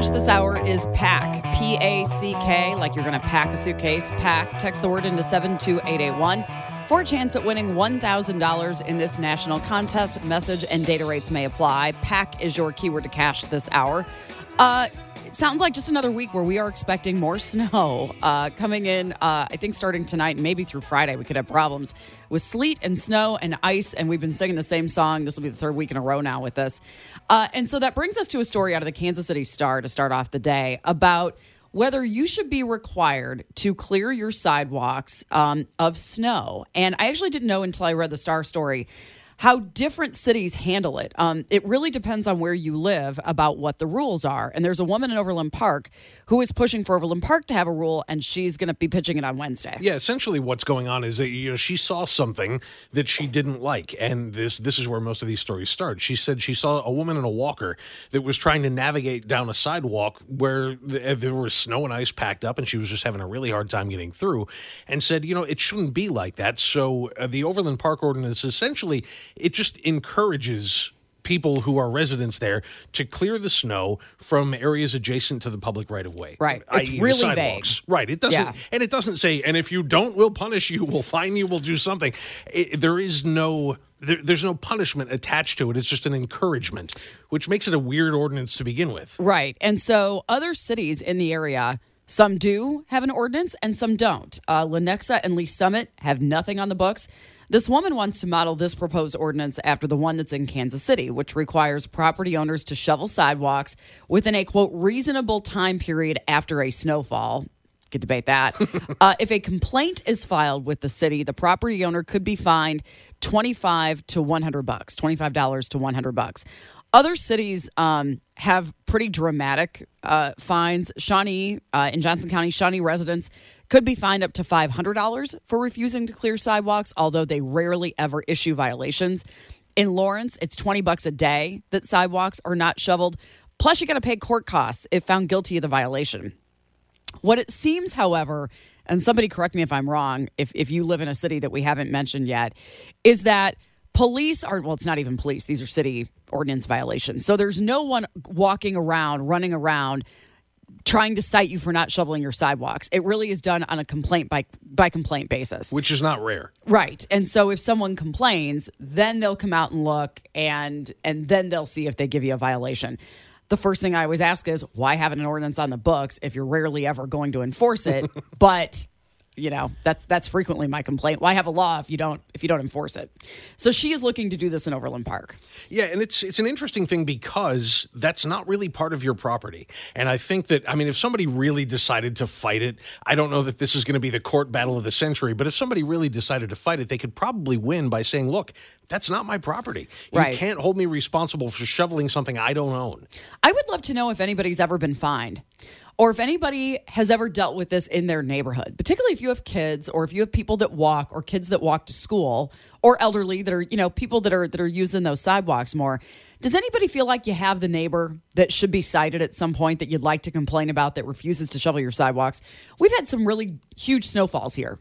Cash this hour is PACK, P-A-C-K, like you're going to pack a suitcase. PACK. Text the word into 72881 for a chance at winning $1,000 in this national contest. Message and data rates may apply. PACK is your keyword to cash this hour. It sounds like just another week where we are expecting more snow coming in, I think starting tonight and maybe through Friday. We could have problems with sleet and snow and ice, and we've been singing the same song. This will be the third week in a row now with this. And so that brings us to a story out of the Kansas City Star to start off the day about whether you should be required to clear your sidewalks of snow. And I actually didn't know until I read the Star story how different cities handle it. It really depends on where you live about what the rules are. And there's a woman in Overland Park who is pushing for Overland Park to have a rule, and she's going to be pitching it on Wednesday. Yeah, essentially what's going on is that she saw something that she didn't like, and this is where most of these stories start. She said she saw a woman in a walker that was trying to navigate down a sidewalk where there was snow and ice packed up, and she was just having a really hard time getting through, and said, it shouldn't be like that. So the Overland Park ordinance essentially, it just encourages people who are residents there to clear the snow from areas adjacent to the public right-of-way. Right. It's really vague. Right. It doesn't, and it doesn't say, and if you don't, we'll punish you, we'll fine you, we'll do something. There's no punishment attached to it. It's just an encouragement, which makes it a weird ordinance to begin with. Right. And so other cities in the area, some do have an ordinance and some don't. Lenexa and Lee Summit have nothing on the books. This woman wants to model this proposed ordinance after the one that's in Kansas City, which requires property owners to shovel sidewalks within a, quote, reasonable time period after a snowfall. Could debate that. If a complaint is filed with the city, the property owner could be fined $25 to $100. Other cities have pretty dramatic fines. Shawnee, in Johnson County, Shawnee residents could be fined up to $500 for refusing to clear sidewalks, although they rarely ever issue violations. In Lawrence, it's $20 a day that sidewalks are not shoveled. Plus, you got to pay court costs if found guilty of the violation. What it seems, however, and somebody correct me if I'm wrong, if you live in a city that we haven't mentioned yet, is that police are, well, it's not even police. These are city ordinance violations. So there's no one walking around, running around, trying to cite you for not shoveling your sidewalks. It really is done on a complaint by complaint basis. Which is not rare. Right. And so if someone complains, then they'll come out and look, and then they'll see if they give you a violation. The first thing I always ask is, why have an ordinance on the books if you're rarely ever going to enforce it? But that's frequently my complaint. Why have a law if you don't enforce it? So she is looking to do this in Overland Park. Yeah, and it's an interesting thing because that's not really part of your property. And I think that, if somebody really decided to fight it, I don't know that this is going to be the court battle of the century, but if somebody really decided to fight it, they could probably win by saying, look, that's not my property. You can't hold me responsible for shoveling something I don't own. I would love to know if anybody's ever been fined, or if anybody has ever dealt with this in their neighborhood, particularly if you have kids, or if you have people that walk, or kids that walk to school, or elderly that are, people that are using those sidewalks more. Does anybody feel like you have the neighbor that should be cited at some point that you'd like to complain about that refuses to shovel your sidewalks? We've had some really huge snowfalls here,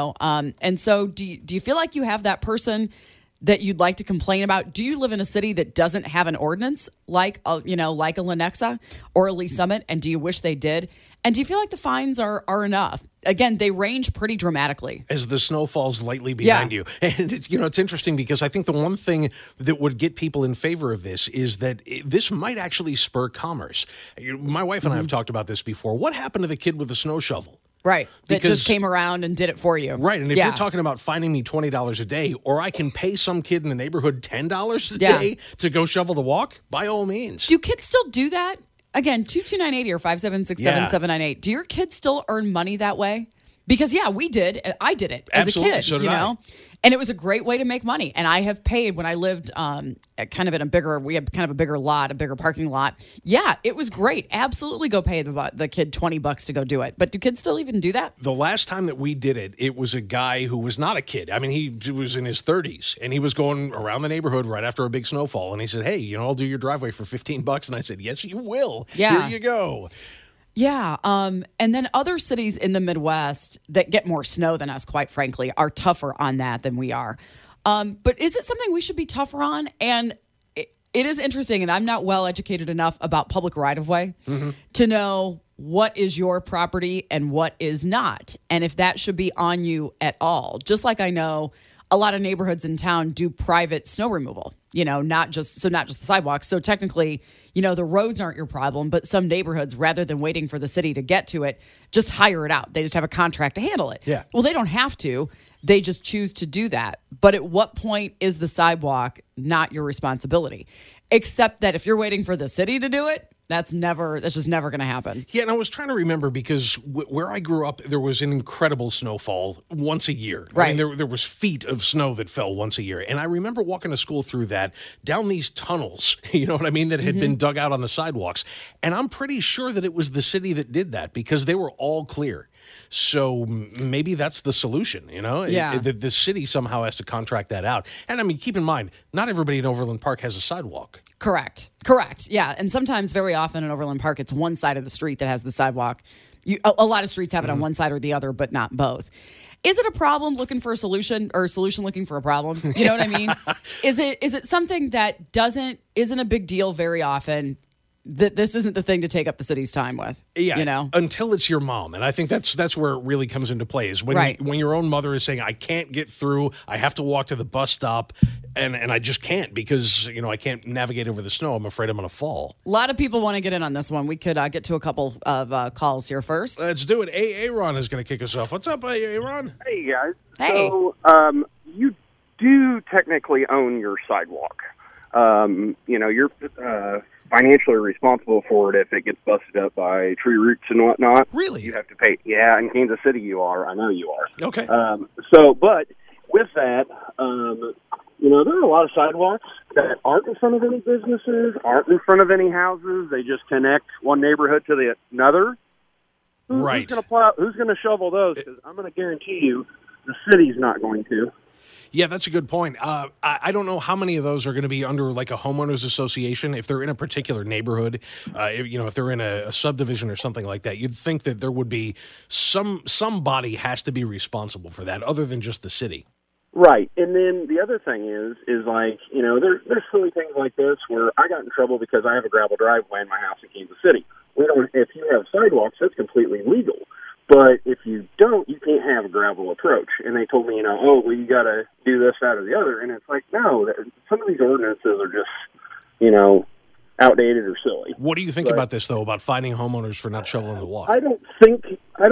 and so do you feel like you have that person that you'd like to complain about? Do you live in a city that doesn't have an ordinance like a Lenexa or a Lee Summit, and do you wish they did? And do you feel like the fines are enough? Again, they range pretty dramatically. As the snow falls lightly behind you. And it's interesting because I think the one thing that would get people in favor of this is that this might actually spur commerce. My wife and I have talked about this before. What happened to the kid with the snow shovel? Right. That just came around and did it for you. Right. And if you're talking about fining me $20 a day, or I can pay some kid in the neighborhood $10 a day to go shovel the walk, by all means. Do kids still do that? Again, 22980 or 5767798. Do your kids still earn money that way? Because, we did. I did it as Absolutely. a kid, So did I. And it was a great way to make money. And I have paid when I lived we had kind of a bigger lot, a bigger parking lot. Yeah, it was great. Absolutely go pay the kid $20 to go do it. But do kids still even do that? The last time that we did it, it was a guy who was not a kid. He was in his 30s, and he was going around the neighborhood right after a big snowfall. And he said, hey, I'll do your driveway for $15. And I said, yes, you will. Yeah. Here you go. Yeah. And then other cities in the Midwest that get more snow than us, quite frankly, are tougher on that than we are. But is it something we should be tougher on? And It is interesting, and I'm not well educated enough about public right-of-way to know what is your property and what is not, and if that should be on you at all. Just like I know a lot of neighborhoods in town do private snow removal, not just the sidewalks. So technically, the roads aren't your problem, but some neighborhoods, rather than waiting for the city to get to it, just hire it out. They just have a contract to handle it. Yeah. Well, they don't have to. They just choose to do that. But at what point is the sidewalk not your responsibility? Except that if you're waiting for the city to do it, that's just never going to happen. Yeah, and I was trying to remember because where I grew up, there was an incredible snowfall once a year. Right. I mean, there was feet of snow that fell once a year. And I remember walking to school through that, down these tunnels, you know what I mean, that had been dug out on the sidewalks. And I'm pretty sure that it was the city that did that because they were all clear. So maybe that's the solution, Yeah. The city somehow has to contract that out. And I mean, keep in mind, not everybody in Overland Park has a sidewalk. Correct. Yeah. And sometimes, very often in Overland Park, it's one side of the street that has the sidewalk. A lot of streets have it on one side or the other, but not both. Is it a problem looking for a solution or a solution looking for a problem? You know what I mean? Is it something that isn't a big deal very often? That this isn't the thing to take up the city's time with. Yeah, until it's your mom, and I think that's where it really comes into play. Is when when your own mother is saying, "I can't get through. I have to walk to the bus stop, and I just can't because I can't navigate over the snow. I'm afraid I'm going to fall." A lot of people want to get in on this one. We could get to a couple of calls here first. Let's do it. Aaron is going to kick us off. What's up, Aaron? Hey guys. Hey. So you do technically own your sidewalk. You're financially responsible for it if it gets busted up by tree roots and whatnot. Really? You have to pay. Yeah, in Kansas City you are. I know you are. Okay. But with that, there are a lot of sidewalks that aren't in front of any businesses, aren't in front of any houses. They just connect one neighborhood to the another. Right. Who's going to shovel those? Because I'm going to guarantee you the city's not going to. Yeah, that's a good point. I don't know how many of those are going to be under like a homeowners association. If they're in a particular neighborhood, if they're in a subdivision or something like that, you'd think that there would be somebody has to be responsible for that other than just the city. Right. And then the other thing is like, there's silly things like this where I got in trouble because I have a gravel driveway in my house in Kansas City. If you have sidewalks, that's completely legal. But if you don't, you can't have a gravel approach. And they told me, you got to do this, that, or the other. And it's like, no, some of these ordinances are just, outdated or silly. What do you think about this, though, about fining homeowners for not shoveling the walk? I don't think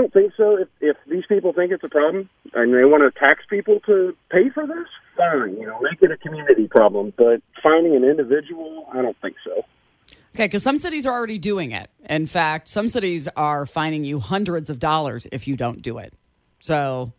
so. If these people think it's a problem and they want to tax people to pay for this, fine. Make it a community problem. But fining an individual, I don't think so. Okay, because some cities are already doing it. In fact, some cities are fining you hundreds of dollars if you don't do it. So,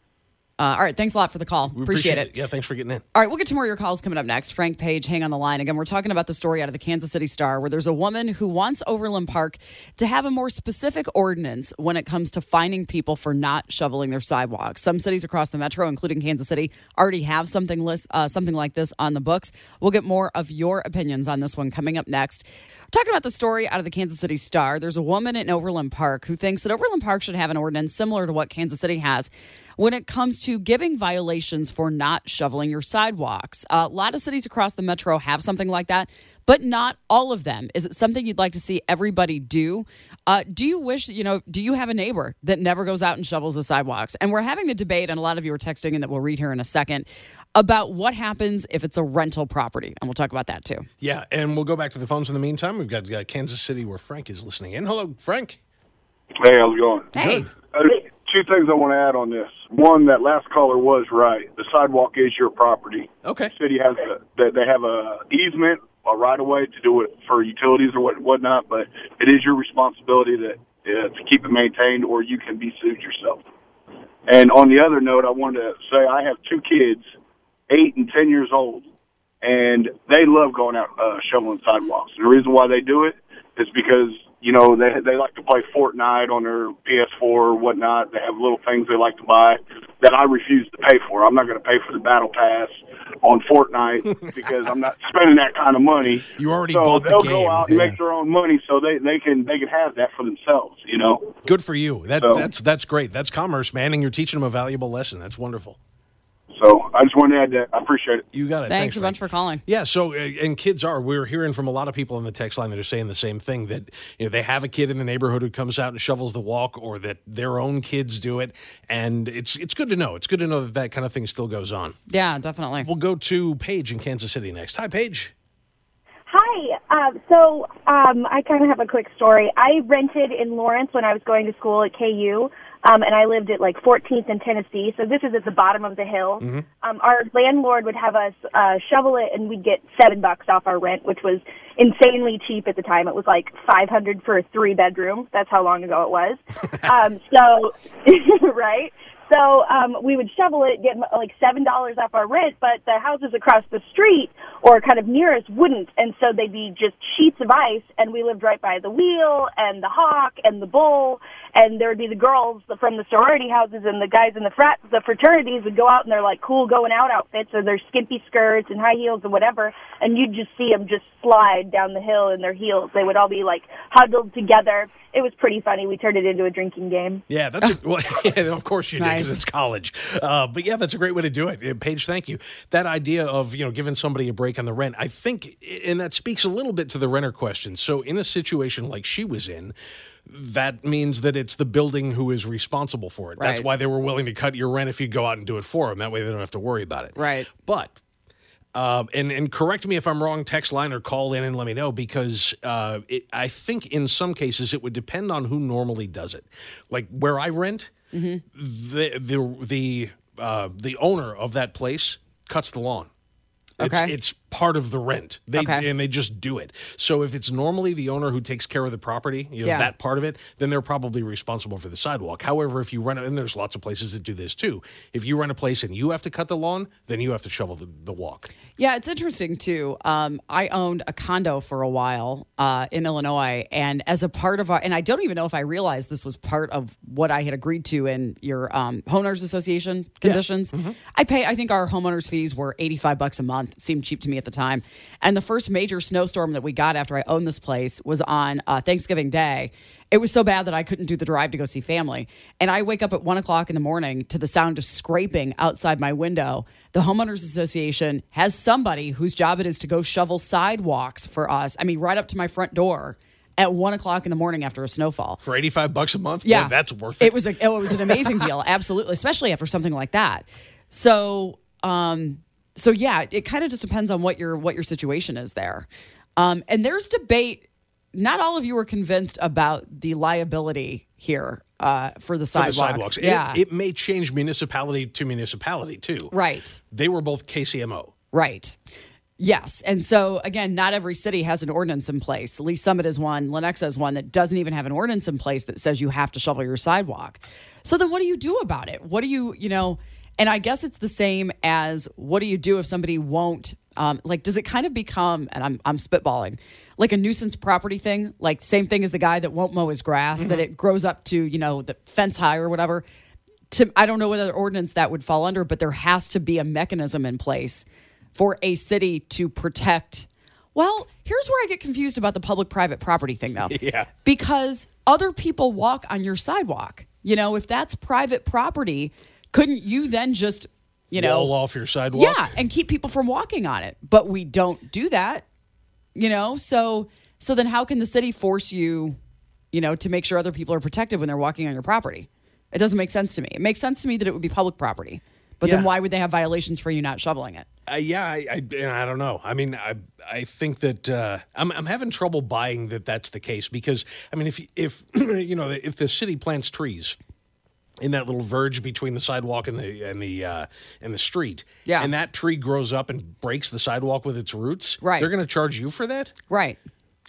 all right, thanks a lot for the call. We appreciate it. Yeah, thanks for getting in. All right, we'll get to more of your calls coming up next. Frank Page, hang on the line. Again, we're talking about the story out of the Kansas City Star where there's a woman who wants Overland Park to have a more specific ordinance when it comes to fining people for not shoveling their sidewalks. Some cities across the metro, including Kansas City, already have something like this on the books. We'll get more of your opinions on this one coming up next. We're talking about the story out of the Kansas City Star. There's a woman in Overland Park who thinks that Overland Park should have an ordinance similar to what Kansas City has when it comes to giving violations for not shoveling your sidewalks. A lot of cities across the metro have something like that, but not all of them. Is it something you'd like to see everybody do? Do you wish, do you have a neighbor that never goes out and shovels the sidewalks? And we're having the debate, and a lot of you are texting in that we'll read here in a second, about what happens if it's a rental property. And we'll talk about that too. Yeah, and we'll go back to the phones in the meantime. We've got Kansas City where Frank is listening in. Hello, Frank. Hey, how's it going? Hey. Two things I want to add on this. One, that last caller was right. The sidewalk is your property. Okay. The city has they have a easement, a right of way to do it for utilities or whatnot, but it is your responsibility to keep it maintained, or you can be sued yourself. And on the other note, I wanted to say I have two kids, 8 and 10 years old, and they love going out shoveling sidewalks. And the reason why they do it is because they like to play Fortnite on their PS4 or whatnot. They have little things they like to buy that I refuse to pay for. I'm not going to pay for the battle pass on Fortnite because I'm not spending that kind of money. You already bought the game. So they'll go out and make their own money so they can have that for themselves, Good for you. That's great. That's commerce, man, and you're teaching them a valuable lesson. That's wonderful. So I just wanted to add that. I appreciate it. You got it. Thanks a Frank. bunch for calling. Yeah, so, and kids we're hearing from a lot of people on the text line that are saying the same thing, that they have a kid in the neighborhood who comes out and shovels the walk, or that their own kids do it, and it's good to know. It's good to know that kind of thing still goes on. Yeah, definitely. We'll go to Paige in Kansas City next. Hi, Paige. Hi. I kind of have a quick story. I rented in Lawrence when I was going to school at KU, and I lived at 14th in Tennessee, so this is at the bottom of the hill. Mm-hmm. Our landlord would have us shovel it, and we'd get $7 off our rent, which was insanely cheap at the time. It was like $500 for a 3-bedroom. That's how long ago it was. Right? So we would shovel it, get like $7 off our rent, but the houses across the street or kind of near us wouldn't, and so they'd be just sheets of ice, and we lived right by the wheel and the hawk and the bull, and there would be the girls from the sorority houses and the guys in the fraternities would go out in their cool going out outfits or their skimpy skirts and high heels and whatever, and you'd just see them just slide down the hill in their heels. They would all be huddled together. It was pretty funny. We turned it into a drinking game. Yeah, of course you did, because it's college. But yeah, that's a great way to do it. Paige, thank you. That idea of, giving somebody a break on the rent, I think, and that speaks a little bit to the renter question. So in a situation like she was in, that means that it's the building who is responsible for it. Right. That's why they were willing to cut your rent if you go out and do it for them. That way they don't have to worry about it. Right. But and correct me if I'm wrong, text line or call in and let me know, because I think in some cases it would depend on who normally does it. Like where I rent, the owner of that place cuts the lawn. It's part of the rent. And they just do it. So if it's normally the owner who takes care of the property, that part of it, then they're probably responsible for the sidewalk. However, if you rent it, and there's lots of places that do this too, if you rent a place and you have to cut the lawn, then you have to shovel the walk. Yeah, it's interesting too. I owned a condo for a while in Illinois, and as a part of and I don't even know if I realized this was part of what I had agreed to in your homeowners association conditions. Yeah. Mm-hmm. I think our homeowners fees were $85 a month. It seemed cheap to me at the time. And the first major snowstorm that we got after I owned this place was on Thanksgiving Day. It was so bad that I couldn't do the drive to go see family. And I wake up at 1 o'clock in the morning to the sound of scraping outside my window. The homeowners association has somebody whose job it is to go shovel sidewalks for us. I mean, right up to my front door at 1 o'clock in the morning after a snowfall. For $85 a month? Yeah. Boy, that's worth it. It was an amazing deal. Absolutely. Especially after something like that. So yeah, it kind of just depends on what your situation is there. And there's debate. Not all of you are convinced about the liability here for the sidewalks. Yeah. It may change municipality to municipality too. Right. They were both KCMO. Right. Yes. And so, again, not every city has an ordinance in place. Lee Summit is one. Lenexa is one that doesn't even have an ordinance in place that says you have to shovel your sidewalk. So then what do you do about it? What do you and I guess it's the same as what do you do if somebody won't, does it kind of become, and I'm spitballing, like a nuisance property thing? Like same thing as the guy that won't mow his grass, that it grows up to, the fence high or whatever. I don't know what other ordinance that would fall under, but there has to be a mechanism in place for a city to protect. Well, here's where I get confused about the public-private property thing, though. Yeah. Because other people walk on your sidewalk. If that's private property, couldn't you then just, wall off your sidewalk? Yeah, and keep people from walking on it. But we don't do that, So then how can the city force you, to make sure other people are protected when they're walking on your property? It doesn't make sense to me. It makes sense to me that it would be public property. But then why would they have violations for you not shoveling it? I don't know. I mean, I think that I'm having trouble buying that that's the case, because I mean, if the city plants trees in that little verge between the sidewalk and the street, and that tree grows up and breaks the sidewalk with its roots, right, they're going to charge you for that? Right.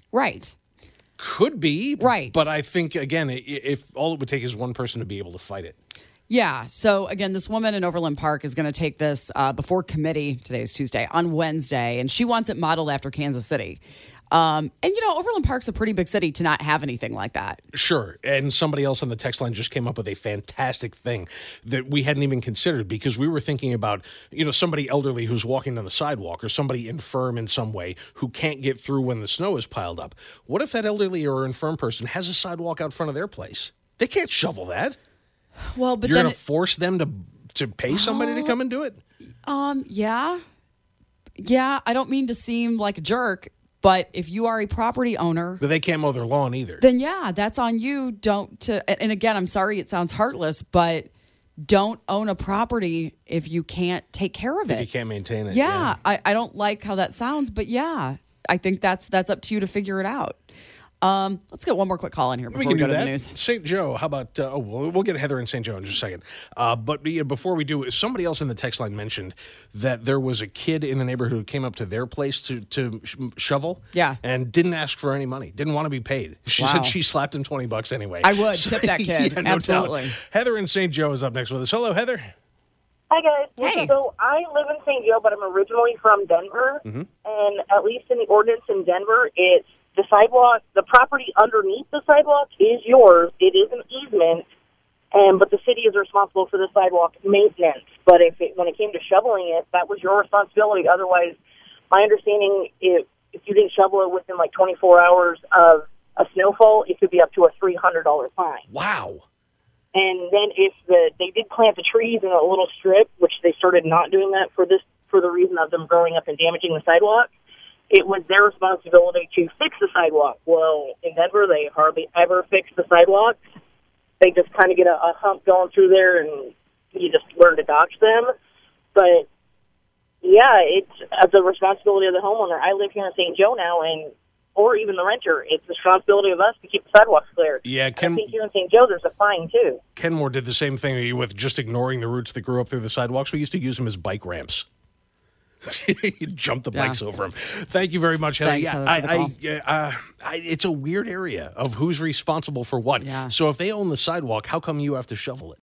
Could be, right. But I think again, if all it would take is one person to be able to fight it. Yeah. So again, this woman in Overland Park is going to take this before committee. Today is Tuesday, on Wednesday, and she wants it modeled after Kansas City. And Overland Park's a pretty big city to not have anything like that. Sure. And somebody else on the text line just came up with a fantastic thing that we hadn't even considered, because we were thinking about, somebody elderly who's walking on the sidewalk, or somebody infirm in some way who can't get through when the snow is piled up. What if that elderly or infirm person has a sidewalk out front of their place? They can't shovel that. Well, but you're going to force them to pay somebody to come and do it? Yeah. Yeah, I don't mean to seem like a jerk, but if you are a property owner, But they can't mow their lawn either. then yeah, that's on you. And again, I'm sorry it sounds heartless, but don't own a property if you can't take care of it. If you can't maintain it. Yeah, I don't like how that sounds, but yeah, I think that's up to you to figure it out. Let's get one more quick call in here before we can go do to that. the news. St. Joe, how about, we'll get Heather in St. Joe in just a second. But before we do, somebody else in the text line mentioned that there was a kid in the neighborhood who came up to their place to shovel. Yeah. And didn't ask for any money, didn't want to be paid. She Wow. said she slapped him $20 anyway. I would tip that kid. Yeah, no Absolutely. doubt. Heather in St. Joe is up next with us. Hello, Heather. Hi, guys. Hey. So I live in St. Joe, but I'm originally from Denver. Mm-hmm. And at least in the ordinance in Denver, it's the sidewalk, the property underneath the sidewalk is yours. It is an easement, but the city is responsible for the sidewalk maintenance. But when it came to shoveling it, that was your responsibility. Otherwise, my understanding, if you didn't shovel it within like 24 hours of a snowfall, it could be up to a $300 fine. Wow. And then if they did plant the trees in a little strip, which they started not doing that for the reason of them growing up and damaging the sidewalk, it was their responsibility to fix the sidewalk. Well, in Denver, they hardly ever fix the sidewalks. They just kind of get a hump going through there, and you just learn to dodge them. But, yeah, it's the responsibility of the homeowner. I live here in St. Joe now, or even the renter. It's the responsibility of us to keep the sidewalks clear. Yeah, I think here in St. Joe, there's a fine, too. Kenmore did the same thing with just ignoring the roots that grew up through the sidewalks. We used to use them as bike ramps. You jump the bikes over them. Thank you very much, Heather. Thanks, Heather, for the it's a weird area of who's responsible for what. Yeah. So if they own the sidewalk, how come you have to shovel it?